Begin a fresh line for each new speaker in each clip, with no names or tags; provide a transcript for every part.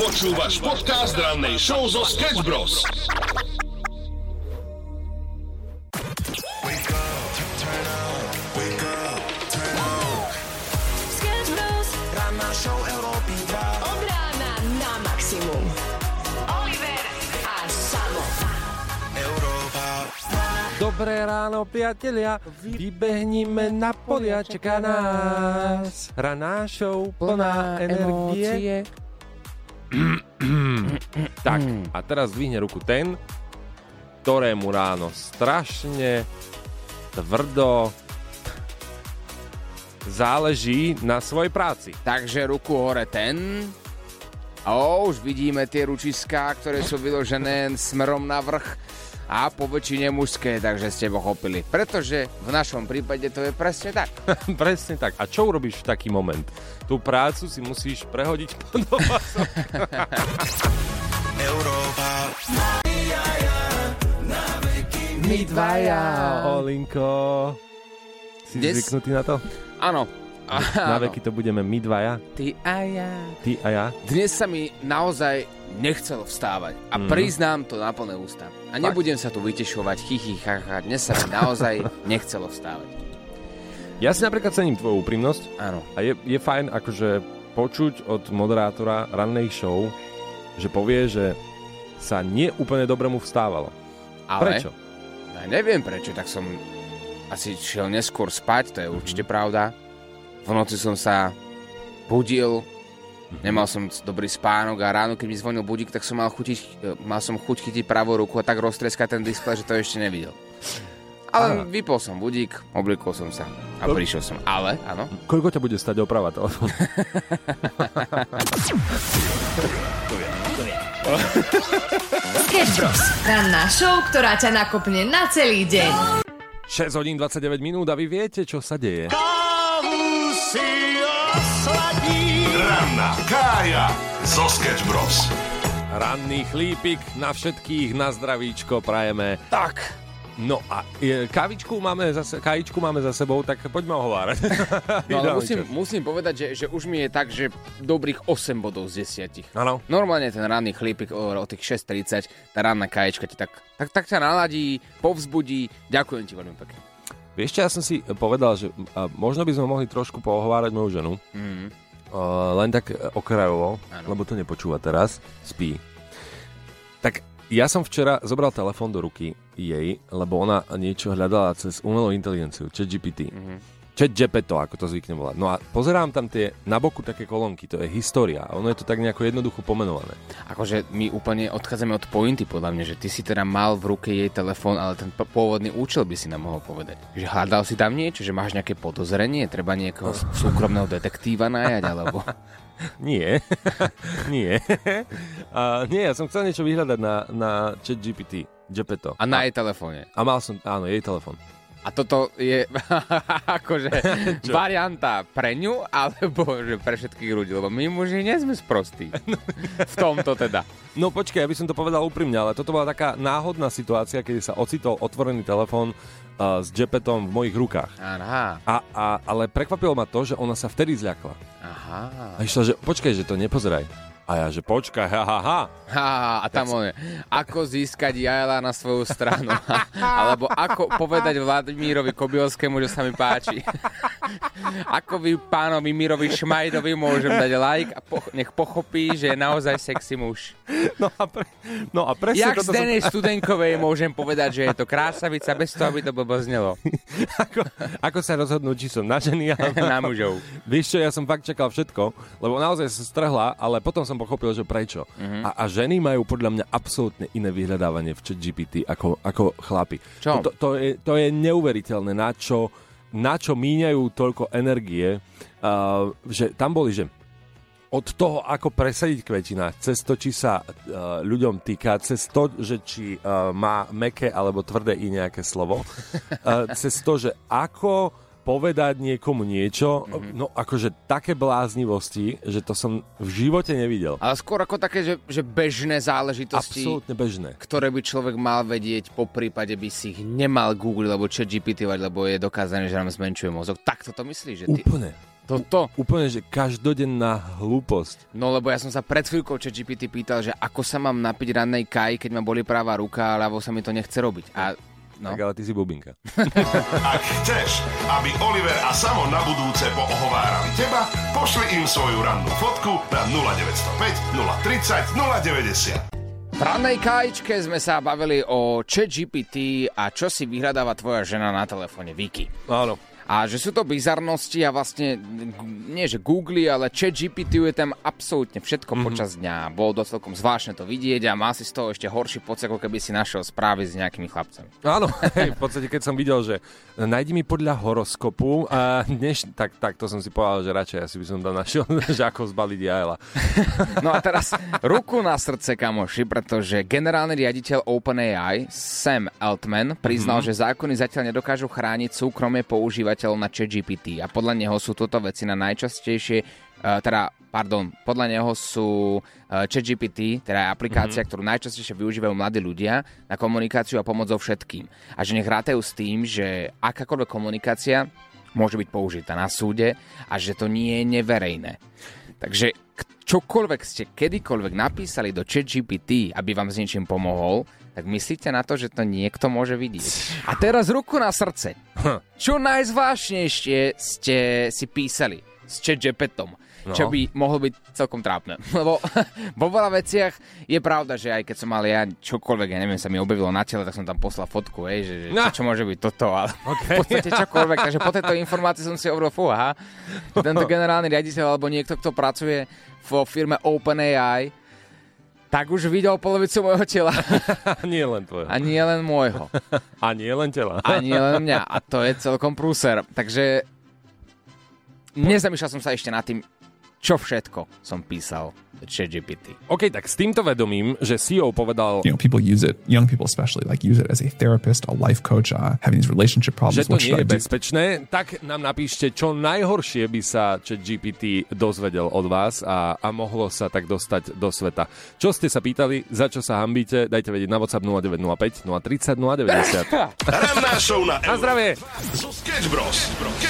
Počúvaš podcast rannej show zo Sketch Bros.
Sketch Bros. Ranná show Európy 2. Od rána na maximum. Oliver a Samo. Európa.
Dobré ráno, priatelia, vybehnime na polia, čaká nás raná show plná energie. Tak, a teraz zdvihne ruku ten, ktorému ráno strašne tvrdo záleží na svojej práci.
Takže ruku hore ten. Už vidíme tie ručiská, ktoré sú vyložené smerom na vrch a po väčšine mužské, takže ste pochopili. Pretože v našom prípade to je presne tak.
Presne tak. A čo urobíš v taký moment? Tú prácu si musíš prehodiť pod opasok.
Európa.
My dvaja. Olinko. Si zvyknutý na to?
Áno.
Na veky to budeme my dvaja.
Ty a ja.
Ty a ja.
Dnes sa mi naozaj nechcelo vstávať. A priznám to na plné ústa. A nebudem sa tu vytešovať, chacha. Dnes sa mi naozaj nechcelo vstávať.
Ja si napríklad cením tvoju úprimnosť.
Áno.
A je fajn akože počuť od moderátora rannej show, že povie, že sa nie úplne dobre mu vstávalo.
Ale,
prečo?
Ja neviem prečo, tak som asi šiel neskôr spať, to je určite pravda. V noci som sa budil, nemal som dobrý spánok a ráno, keď mi zvonil budík, tak som mal chuť chytiť pravú ruku a tak roztreskať ten displej, že to ešte nevidel. Ale vypol som budík, obliekol som sa a prišiel som. Ale, áno.
Koľko ťa bude stať oprava telefónu?
Sketch Bros. Ranná show, ktorá ťa nakopne na celý deň.
6 hodín 29 minút a vy viete, čo sa deje.
Ranná Kája zo Sketch Bros.
Ranný chlípik na všetkých, na zdravíčko prajeme. Tak. No a kájičku máme za sebou, tak poďme ohovárať.
No ale musím povedať, že už mi je tak, že dobrých 8 bodov z 10.
Áno.
Normálne ten ranný chlípik o tých 6:30, tá ranná káječka ti tak ťa naladí, povzbudí. Ďakujem ti veľmi pekne.
Vieš čo, ja som si povedal, že možno by sme mohli trošku pohovárať moju ženu. Len tak okrajovo, lebo to nepočúva teraz, spí. Tak ja som včera zobral telefón do ruky jej, lebo ona niečo hľadala cez umelú inteligenciu, ChatGPT. ChatGPT, ako to zvykne volať. No a pozerám tam tie na boku také kolónky, to je história. A ono je to tak nejako jednoducho pomenované.
Akože my úplne odchádzame od pointy, podľa mňa, že ty si teda mal v ruke jej telefón, ale ten pôvodný účel by si nám mohol povedať. Že hľadal si tam niečo, že máš nejaké podozrenie, treba niekoho súkromného detektíva najať, alebo...
Nie. Nie, ja som chcel niečo vyhľadať na ChatGPT.
A na jej telefóne.
A mal som, áno, jej telefón.
A toto je akože varianta pre ňu, alebo že pre všetkých ľudí, lebo my muži nie sme sprostí. V tomto teda.
No počkaj, ja by som to povedal úprimne, ale toto bola taká náhodná situácia, kedy sa ocitol otvorený telefón s Jepetom v mojich rukách.
Aha.
Ale prekvapilo ma to, že ona sa vtedy zľakla.
Aha.
A išla, že počkaj, že to nepozeraj. A ja, že počkaj,
a tam on je, ako získať Jajla na svoju stranu. Alebo ako povedať Vladimírovi Kobielskému, že sa mi páči. Ako vy pánovi Mírovi Šmajdovi môžem dať like a nech pochopí, že je naozaj sexy muž.
No a presne
jak
toto
z Denej Studenkovej môžem povedať, že je to krásavica bez toho, aby to blbo znelo.
Ako sa rozhodnúť, či som na ženy alebo
na mužov.
Vieš čo, ja som fakt čakal všetko, lebo naozaj sa strhla, ale potom som pochopil, že prečo. A ženy majú podľa mňa absolútne iné vyhľadávanie v ChatGPT ako chlapi.
Čo?
To je neuveriteľné, na čo míňajú toľko energie, že tam boli, že od toho, ako presadiť kvetina, cez to, či sa ľuďom týka, cez to, že či má mäkké alebo tvrdé i nejaké slovo, cez to, že ako povedať niekomu niečo, no akože také bláznivosti, že to som v živote nevidel.
Ale skôr ako také, že bežné záležitosti,
absolútne bežné,
ktoré by človek mal vedieť, po prípade by si ich nemal googliť, alebo ChatGPT-vať, lebo je dokázané, že nám zmenšuje mozog. Tak to myslíš, že ty...
Úplne.
Toto.
Úplne, že každodenná hlúposť.
No lebo ja som sa pred chvíľkou ChatGPT pýtal, že ako sa mám napiť rannej káji, keď ma boli práva ruka a ľavo sa mi to nechce robiť. A no.
Tak ale ty si bubinka.
Ak chceš, aby Oliver a Samo na budúce poohovárali teba, pošli im svoju rannú fotku na 0905 030 090.
V rannej kájičke sme sa bavili o ChatGPT a čo si vyhľadáva tvoja žena na telefóne, Vicky.
Áno.
A že sú to bizarnosti a vlastne, nie že Google, ale ChatGPT je tam absolútne všetko počas dňa. Bolo to celkom zvláštne to vidieť a má si z toho ešte horší pocit, ako keby si našiel správy s nejakými chlapcami.
Áno, v podstate keď som videl, že nájdi mi podľa horoskopu a tak to som si povedal, že radšej asi by som tam našiel, že ako zbaliť jajla.
No a teraz ruku na srdce, kamoši, pretože generálny riaditeľ OpenAI Sam Altman priznal, že zákony zatiaľ nedokážu chrániť súkromie používateľov na ChatGPT a podľa neho sú toto veci na najčastejšie, podľa neho sú ChatGPT, teda aplikácia, ktorú najčastejšie využívajú mladí ľudia na komunikáciu a pomoc so všetkým. A že nech rátajú s tým, že akákoľvek komunikácia môže byť použitá na súde a že to nie je neverejné. Takže čokoľvek ste kedykoľvek napísali do ChatGPT, aby vám s niečím pomohol, tak myslíte na to, že to niekto môže vidieť. A teraz ruku na srdce. Čo najzvláštnejšie ste si písali s ChatGPTom? No. Čo by mohlo byť celkom trápne. Lebo vo veľa veciach je pravda, že aj keď som mal ja čokoľvek, ja neviem, sa mi objavilo na tele, tak som tam poslal fotku, že čo môže byť toto, ale v podstate čokoľvek. Takže po tejto informácii som si hovoril, tento generálny riaditeľ alebo niekto, kto pracuje vo firme OpenAI, tak už videl polovicu môjho tela.
Nie len tvojho.
A nie len môjho.
A nie len tela.
A nie len mňa. A to je celkom prúser. Takže nezamýšľal som sa ešte nad tým, čo všetko som písal ChatGPT.
OK, tak s týmto vedomím, že CEO povedal...
people use it, young people especially, use it as a therapist, a life coach, having these relationship problems.
Že to nie je bezpečné, tak nám napíšte, čo najhoršie by sa ChatGPT dozvedel od vás a mohlo sa tak dostať do sveta. Čo ste sa pýtali, za čo sa hanbíte, dajte vedieť na WhatsApp 0905 030 090.
Ranná show na
zdravie!
So Sketch Bros.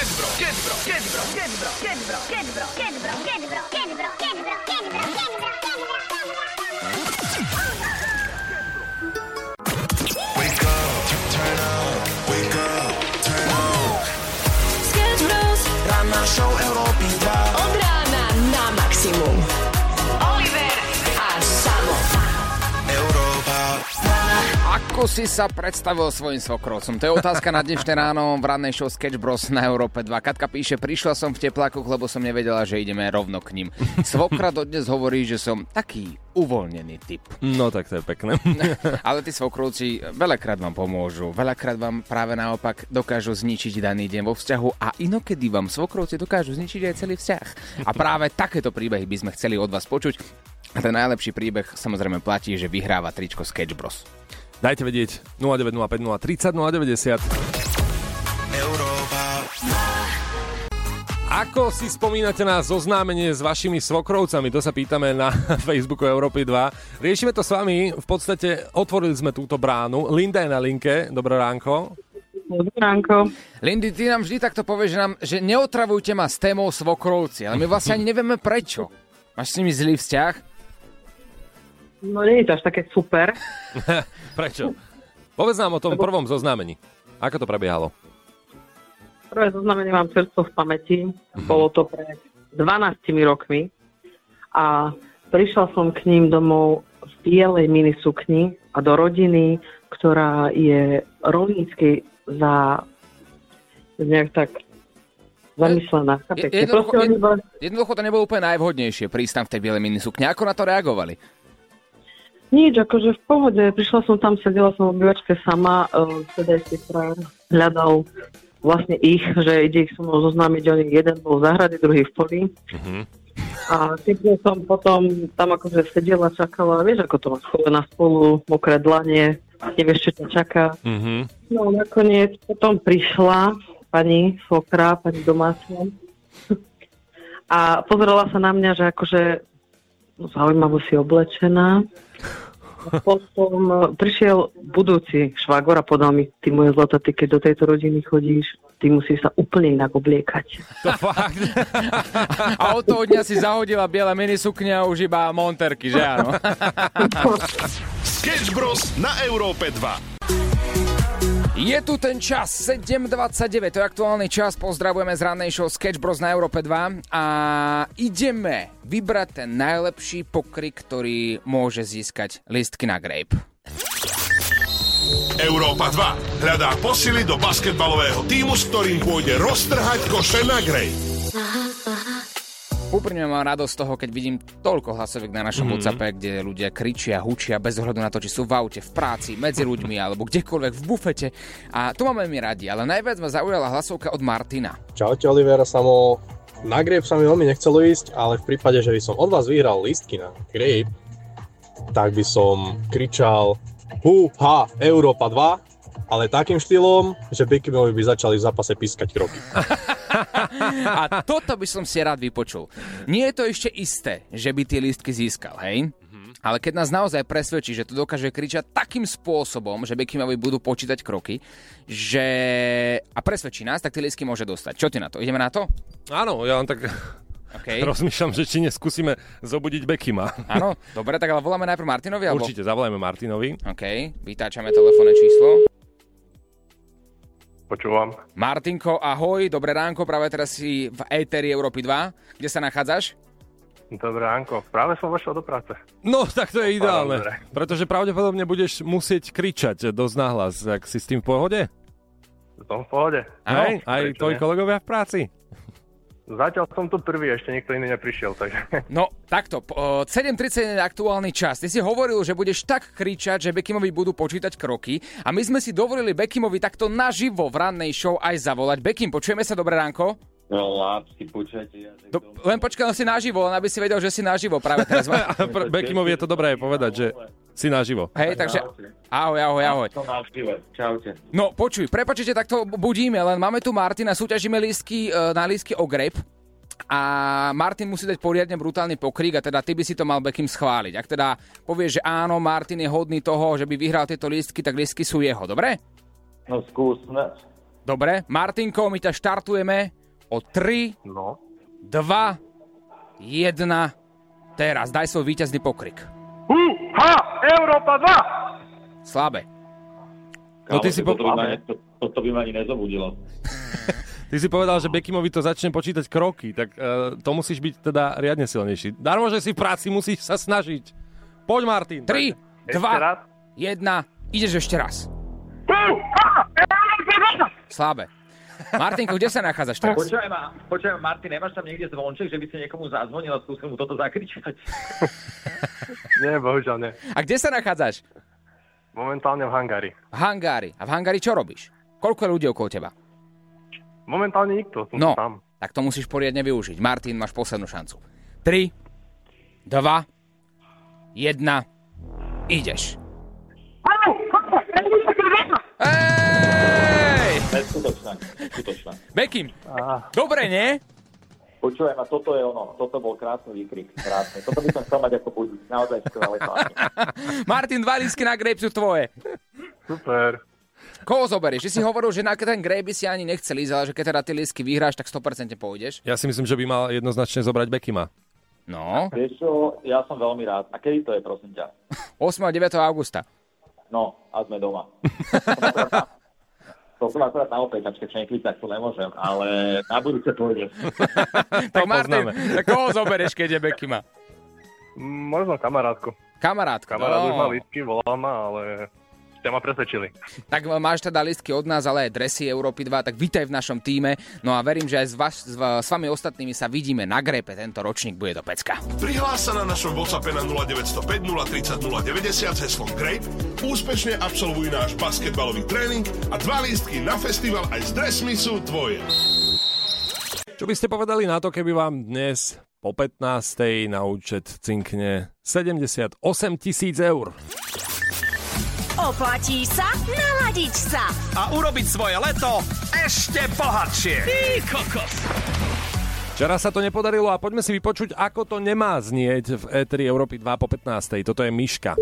Ranná show Európy 2.
Od rána na maximum. Oliver a Samo.
Európa.
Ako si sa predstavil svojim svokrovcom? To je otázka na dnešné ráno v rannej show Sketch Bros na Európe 2. Katka píše, prišla som v teplákoch, lebo som nevedela, že ideme rovno k ním. Svokra dodnes hovorí, že som taký uvoľnený typ.
No tak to je pekné.
Ale tí svokrovci veľakrát vám pomôžu. Veľakrát vám práve naopak dokážu zničiť daný deň vo vzťahu a inokedy vám svokrovci dokážu zničiť aj celý vzťah. A práve takéto príbehy by sme chceli od vás počuť. A ten najlepší príbeh samozrejme platí, že vyhráva tričko Sketch Bros.
Dajte vedieť 0905 030 090.
Európa.
Ako si spomínate na zoznámenie s vašimi svokrovcami? To sa pýtame na Facebooku Európy 2. Riešime to s vami. V podstate otvorili sme túto bránu. Linda je na linke. Dobré ránko.
Dobré ránko.
Lindy, ty nám vždy takto povieš, že neotravujte ma s témou svokrovci, ale my vlastne ani nevieme prečo. Máš s nimi zlý vzťah?
No nie je to až také super.
Prečo? Povedz nám o tom prvom zoznámení. Ako to prebiehalo?
Prvé zoznámenie mám čerstvo v pamäti. Bolo to pred 12 rokmi a prišla som k ním domov v bielej minisukni a do rodiny, ktorá je rolnícky nejak tak zamyslená.
Jednoducho to nebolo úplne najvhodnejšie prísť tam v tej bielej minisukni. Ako na to reagovali?
Nič, akože v pohode. Prišla som tam, sedela som v obývačke sama, teda si hľadal vlastne ich, že ide ich so mnou zoznámiť, oni jeden bol v záhrade, druhý v poli. A keď som potom tam akože sedela, čakala, vieš, ako to má schovená spolu, mokré dlane, nevieš, čo ťa čaká. No nakoniec potom prišla pani svokra, pani domáca a pozerala sa na mňa, že akože zaujímavo si oblečená. A potom prišiel budúci švagor a podal mi, ty moje zlato, ty keď do tejto rodiny chodíš, ty musíš sa úplne inak obliekať.
To fakt.
A od toho dňa si zahodila biele minisukne a už iba monterky, že áno?
Sketch Bros. Na Európe 2.
Je tu ten čas, 7.29, to je aktuálny čas, pozdravujeme z rannej show Sketch Bros na Európe 2 a ideme vybrať ten najlepší pokrik, ktorý môže získať lístky na Grape.
Európa 2 hľadá posily do basketbalového tímu, s ktorým pôjde roztrhať koše na Grape.
Úprimne mám radosť z toho, keď vidím toľko hlasoviek na našom WhatsAppe, kde ľudia kričia, hučia bez ohľadu na to, či sú v aute, v práci, medzi ľuďmi alebo kdekoľvek v bufete. A to máme my radi, ale najviac ma zaujala hlasovka od Martina.
Čaute Oliver, Samo. Na Grape sa mi veľmi nechcelo ísť, ale v prípade, že by som od vás vyhral lístky na Grape, tak by som kričal Hú-ha, Európa 2, ale takým štýlom, že Beckhamovi by začali v zápase pískať kroky.
A toto by som si rád vypočul. Nie je to ešte isté, že by tie lístky získal, hej? Ale keď nás naozaj presvedčí, že to dokáže kričať takým spôsobom, že Beckhamovi budú počítať kroky, že... a presvedčí nás, tak tie lístky môže dostať. Čo ty na to? Ideme na to?
Áno, ja len tak rozmýšľam, že či neskúsime zobudiť Beckhama.
Áno, dobre, tak ale voláme najprv Martinovi, alebo...
Určite, zavolajme Martinovi.
OK, vytáčame telefónne číslo.
Počúvam.
Martinko, ahoj, dobré ránko, práve teraz si v éteri Európy 2. Kde sa nachádzaš?
Dobré ránko, práve som vošiel do práce.
No, tak to je ideálne, pretože pravdepodobne budeš musieť kričať dosť nahlas. Ak si s tým v pohode?
Som v pohode.
Aj tvoji kolegovia v práci?
Zatiaľ som tu prvý, ešte nikto iný neprišiel, takže...
No, takto, 7.30 je aktuálny čas. Ty si hovoril, že budeš tak kričať, že Beckhamovi budú počítať kroky a my sme si dovolili Beckhamovi takto naživo v rannej show aj zavolať. Beckham, počujeme sa, dobré ránko?
No, lápsky, počujete.
Len počkaj, si naživo, len aby si vedel, že si naživo práve teraz.
Beckhamovi je to dobré povedať, že si naživo.
Hej, takže ahoj.
Čaute.
No, počuj, prepáčte, takto budíme, len máme tu Martina, súťažíme lístky na lístky o Grape a Martin musí dať poriadne brutálny pokrik a teda ty by si to mal Beckham schváliť. Ak teda povieš, že áno, Martin je hodný toho, že by vyhral tieto lístky, tak lístky sú jeho, dobre?
No, skúsme.
Dobre, Martinko, my ťa štartujeme o 3, 2, 1, teraz daj svoj víťazný pokrik.
Hú-ha, Európa 2!
Slabé.
No, ty si
toto by ma ani nezobudilo.
Ty si povedal, že Beckhamovi to začne počítať kroky, tak to musíš byť teda riadne silnejší. Darmo, že si v práci, musíš sa snažiť. Poď, Martin. 3, 2, 1, ideš ešte raz. Slabé. Martinko, kde sa nachádzaš teraz?
Počujem, Martin, nemáš tam niekde zvonček, že by si niekomu zazvonil a skúsil mu toto zakričať?
Nie, bohužiaľ nie.
A kde sa nachádzaš?
Momentálne v hangári.
V hangári. A v hangári čo robíš? Koľko je ľudí okolo teba?
Momentálne nikto, som tam.
Tak to musíš poriadne využiť. Martin, máš poslednú šancu. 3, 2, 1, ideš.
Skutočná.
Beckham, dobre, nie?
Počujem, a toto je ono. Toto bol krásny výkrik. Krásny. Toto by som chcel mať ako budík. Naozaj skvelé chlapy.
Martin, 2 lístky na Grape sú tvoje.
Super.
Koho zoberieš? Ty si hovoril, že na ten Grape by si ani nechcel ísť, ale že keď teda ty lístky vyhráš, tak 100% pôjdeš.
Ja si myslím, že by mal jednoznačne zobrať Beckhama.
No.
Vieš čo, ja som veľmi rád. A kedy to je, prosím ťa?
8. a 9. augusta.
No, a sme doma. To som akorát na opäťačke, čo neklikať, to nemôžem, ale na budúce pôjde.
Tak Martin, tak koho zoberieš, keď je Beckhama?
Možno kamarátku.
Kamarát
už má lístky, volá ma, ale ste ma presvedčili.
Tak máš teda lístky od nás, ale aj dresy Európy 2, tak vítaj v našom tíme. No a verím, že aj s vami ostatnými sa vidíme na Grape. Tento ročník bude do pecka.
Prihlás sa na našom WhatsAppe na 0905 030 090 s heslom Grape, úspešne absolvuj náš basketbalový tréning a 2 lístky na festival aj s dresmi sú tvoje.
Čo by ste povedali na to, keby vám dnes po 15. na účet cinkne 78 000 eur?
Oplatí sa naladiť sa
a urobiť svoje leto ešte bohatšie. Ty kokos.
Včera sa to nepodarilo a poďme si vypočuť, ako to nemá znieť v éteri Európy 2 po 15. Toto je Miška.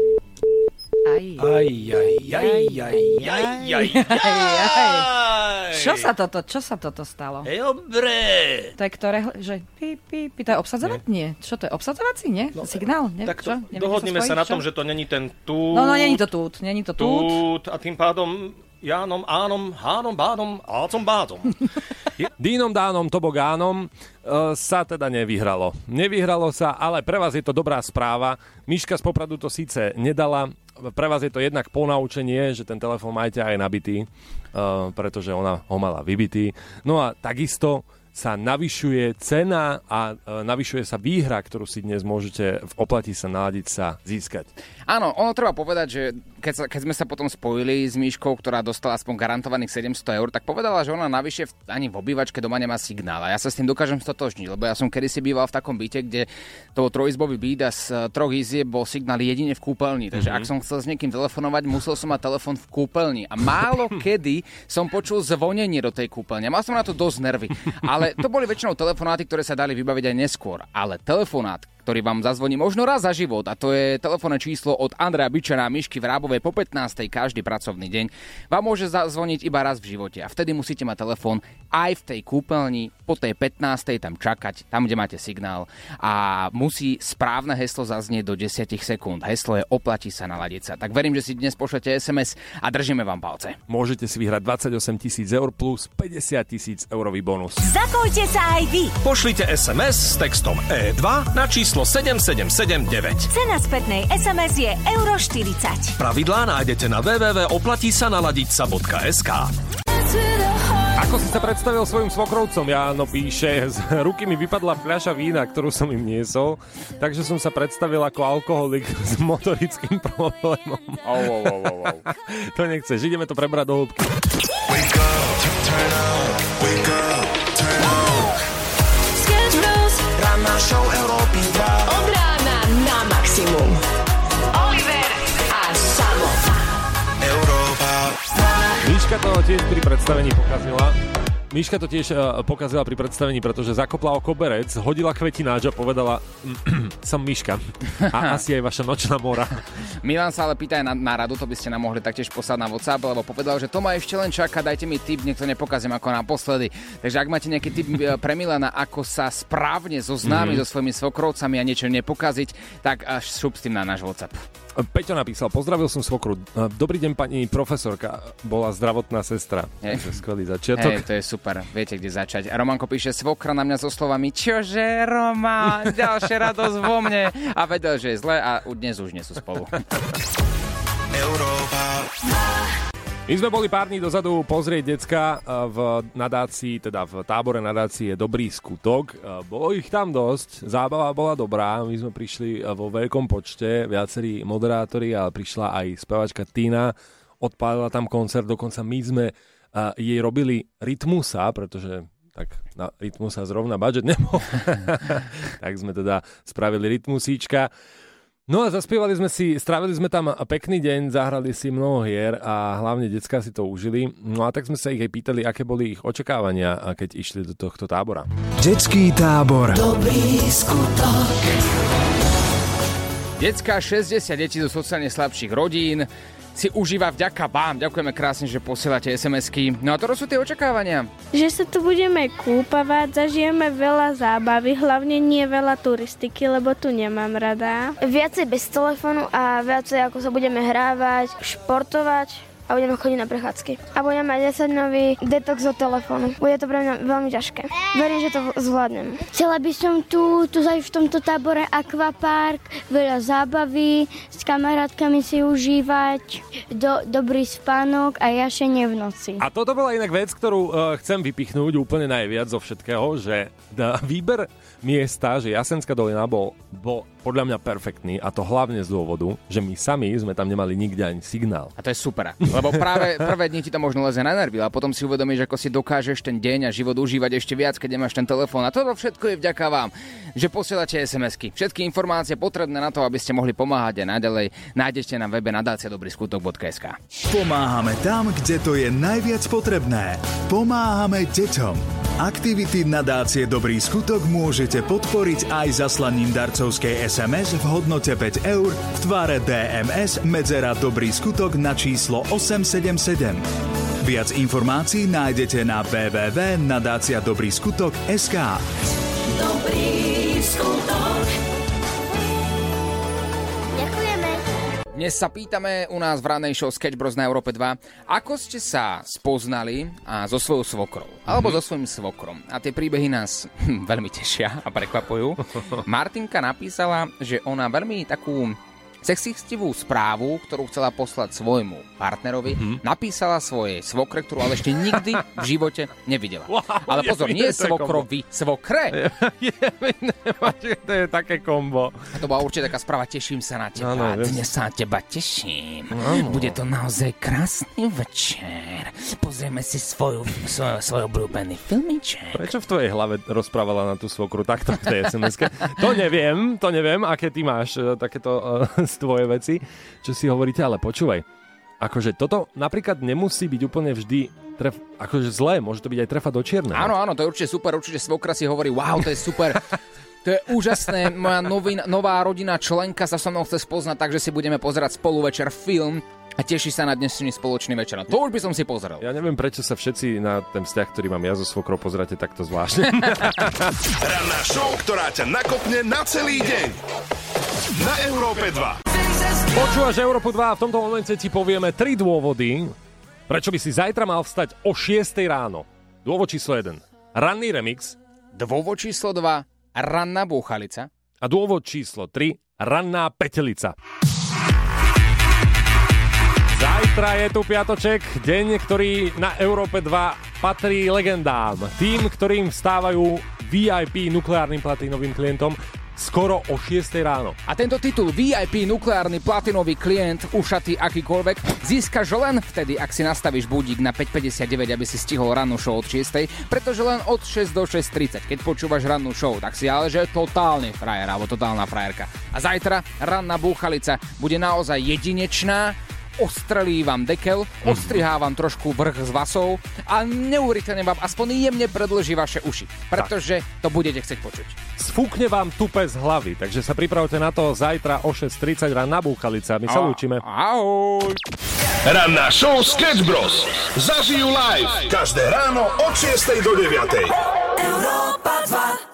Čo sa toto stalo?
Dobre.
To je ktoré, že to je obsadzovať? Nie. Čo to je, obsadzovací, nie? No, signál? Nie?
Tak to dohodneme sa na tom, že to není ten tút.
No, není to tút.
Tút a tým pádom Jánom, ánom, hánom, bádom, ácom, bádom.
Dínom, dánom, tobogánom sa teda nevyhralo. Nevyhralo sa, ale pre vás je to dobrá správa. Miška z Popradu to síce nedala, pre vás je to jednak ponaučenie, že ten telefón majte aj nabitý, pretože ona ho mala vybitý. No a takisto sa navyšuje cena a navyšuje sa výhra, ktorú si dnes môžete v Oplatí sa naladiť sa získať.
Áno, ono treba povedať, že keď sme sa potom spojili s Míškou, ktorá dostala aspoň garantovaných 700 eur, tak povedala, že ona navyše ani v obývačke doma nemá signál. A ja sa s tým dokážem stotožniť, lebo ja som kedysi býval v takom byte, kde to trojizbový byt a z 3 izieb bol signál jedine v kúpeľni. Takže ak som chcel s niekým telefonovať, musel som mať telefón v kúpeľni. A málo kedy som počul zvonenie do tej kúpeľne. Mal som na to dosť nervy. Ale to boli väčšinou telefonáty, ktoré sa dali vybaviť aj neskôr. Ale telefonát, ktorý vám zazvoní možno raz za život, a to je telefónne číslo od Andreja Bičera a Mišky Vrábovej po 15. každý pracovný deň, vám môže zazvoniť iba raz v živote. A vtedy musíte mať telefón aj v tej kúpeľni, po tej 15. tam čakať, tam, kde máte signál. A musí správne heslo zaznieť do 10 sekúnd. Heslo je Oplatí sa naladiť sa. Tak verím, že si dnes pošlete SMS a držíme vám palce.
Môžete si vyhrať 28 000 eur plus 50 000 eurový bonus.
Zapojte sa aj vy.
Pošlite SMS s textom E2 na číslo 7779.
Cena spätnej SMS je €40.
Pravidlá nájdete na www.oplatisa-naladiť-sa.sk.
Ako si sa predstavil svojim svokrovcom? Jáno píše, z ruky mi vypadla fľaša vína, ktorú som im niesol, takže som sa predstavil ako alkoholik s motorickým problémom. To nechceš, ideme to prebrať do hĺbky.
Wake up, turn up, wake up, turn up.
Sketch Bros.
Ranná show Európy 2.
Od rána na maximum. Oliver a Samo.
Európa 2.
Miška to tiež pri predstavení pokazila. Miška to tiež pokazila pri predstavení, pretože zakopla o koberec, hodila kvetináč a povedala som Miška. A asi aj vaša nočná mora.
Milan sa ale pýta aj na radu, to by ste nám mohli taktiež poslať na WhatsApp, lebo povedal, že to ma ešte len čaká, dajte mi tip, nech to nepokazím ako naposledy. Takže ak máte nejaký tip pre Milana, ako sa správne zoznámiť so svojimi svokrovcami a niečo nepokaziť, tak až šup s tým na náš WhatsApp.
Peťo napísal, pozdravil som svokru. Dobrý deň, pani profesorka, bola zdravotná sestra. Skvelý začiatok.
To je super, viete, kde začať. A Romanko píše, svokra na mňa so slovami, čože, Roman, ďalšia radosť vo mne. A vedel, že je zle a dnes už nie sú spolu.
Európa.
My sme boli pár dní dozadu pozrieť decka v nadácii, teda v tábore nadácie Dobrý skutok. Bolo ich tam dosť, zábava bola dobrá, my sme prišli vo veľkom počte, viacerí moderátori, ale prišla aj spevačka Tina, odpálila tam koncert, dokonca my sme jej robili Rytmusa, pretože tak na Rytmusa zrovna budget nebol. Tak sme teda spravili Rytmusíčka. No a zaspievali sme si, strávili sme tam pekný deň, zahrali si mnoho hier a hlavne decká si to užili. No a tak sme sa ich aj pýtali, aké boli ich očakávania, keď išli do tohto tábora.
Detský tábor.
Dobrý skutok.
Decká 60 detí zo sociálne slabších rodín si užíva vďaka vám. Ďakujeme krásne, že posielate SMS-ky. No a to sú tie očakávania.
Že sa tu budeme kúpavať, zažijeme veľa zábavy, hlavne nie veľa turistiky, lebo tu nemám rada.
Viacej bez telefónu a viacej ako sa budeme hrávať, športovať a budeme chodiť na prechádzky. A budeme mať 10-dňový detox od telefónu. Bude to pre mňa veľmi ťažké. Verím, že to zvládnem.
Chcela by som tu v tomto tábore akvapark, veľa zábavy, s kamarátkami si užívať, dobrý spánok a jašenie v noci.
A toto bola inak vec, ktorú chcem vypichnúť úplne najviac zo všetkého, že výber miesta, že Jasenská dolina bol podľa mňa perfektný a to hlavne z dôvodu, že my sami sme tam nemali nikde ani signál.
A to je super, lebo práve prvé dni ti to možno leze na nervy a potom si uvedomíš, ako si dokážeš ten deň a život užívať ešte viac, keď nemáš ten telefón. A toto všetko je vďaka vám, že posielate SMS-ky. Všetky informácie potrebné na to, aby ste mohli pomáhať a naďalej nájdete na webe nadáciadobryskutok.sk.
Pomáhame tam, kde to je najviac potrebné. Pomáhame deťom. Aktivity nadácie Dobrý skutok môžete podporiť aj zaslaním darcovskej SMS v hodnote 5 eur v tvare DMS medzera Dobrý skutok na číslo 877. Viac informácií nájdete na www.nadáciadobryskutok.sk.
Dobrý skutok.
Ďakujeme.
Dnes sa pýtame u nás v rannej show Sketch Bros na Európe 2, ako ste sa spoznali so svojou svokrou, alebo so svojím svokrom. A tie príbehy nás veľmi tešia a prekvapujú. Martinka napísala, že ona veľmi takú sexistivú správu, ktorú chcela poslať svojmu partnerovi, napísala svojej svokre, ktorú ale ešte nikdy v živote nevidela. Ale pozor, nie svokrovi, svokre.
To je také kombo.
A to bola určite taká správa, teším sa na teba.
Áno,
dnes sa na teba teším.
Áno.
Bude to naozaj krásny večer. Pozrieme si svoj obľúbený filmiček.
Prečo v tvojej hlave rozprávala na tú svokru takto v tej SMS-ke? To neviem, aké ty máš takéto tvoje veci, čo si hovoríte, ale počúvaj. Akože toto napríklad nemusí byť úplne vždy akože zlé, môže to byť aj trefa do čierneho.
Áno, to je určite super, určite svokra si hovorí, wow, to je super. To je úžasné, moja nová rodinná členka sa so mnou chce spoznať, takže si budeme pozerať spolu večer film a teší sa na dnešný spoločný večer. No, to už by som si pozrel.
Ja neviem, prečo sa všetci na ten vzťah, ktorý mám ja so svokrou, pozeráte takto zvláštne.
Ranná show, ktorá ťa nakopne na celý deň. Na Európe 2.
Počúvaš Európu 2 a v tomto momente ti povieme 3 dôvody, prečo by si zajtra mal vstať o 6 ráno. Dôvod číslo 1. Ranný remix.
Dôvod číslo 2. Ranná búchalica.
A dôvod číslo 3. Ranná petelica. Zajtra je tu piatoček, deň, ktorý na Európe 2 patrí legendám. Tým, ktorým vstávajú VIP nukleárnym platínovým klientom skoro o 6 ráno.
A tento titul VIP nukleárny platinový klient, ušatý akýkoľvek, získaš len vtedy, ak si nastavíš budík na 5:59, aby si stihol rannú show od 6, pretože len od 6 do 6:30. Keď počúvaš rannú show, tak si ale že totálny frajer alebo totálna frajerka. A zajtra ranná búchalica bude naozaj jedinečná. Ostrelí vám dekel, ostrihá vám trošku vrch z vasov a neuveriteľne vám aspoň jemne predĺží vaše uši, pretože to budete chcieť počuť.
Sfúkne vám tupe z hlavy, takže sa pripravte na to zajtra o 6:30 ranná búchalica. My sa lúčime.
Ahoj!
Ranná show Sketch Bros. Zažijú live každé ráno od 6 do 9.
Európa 2.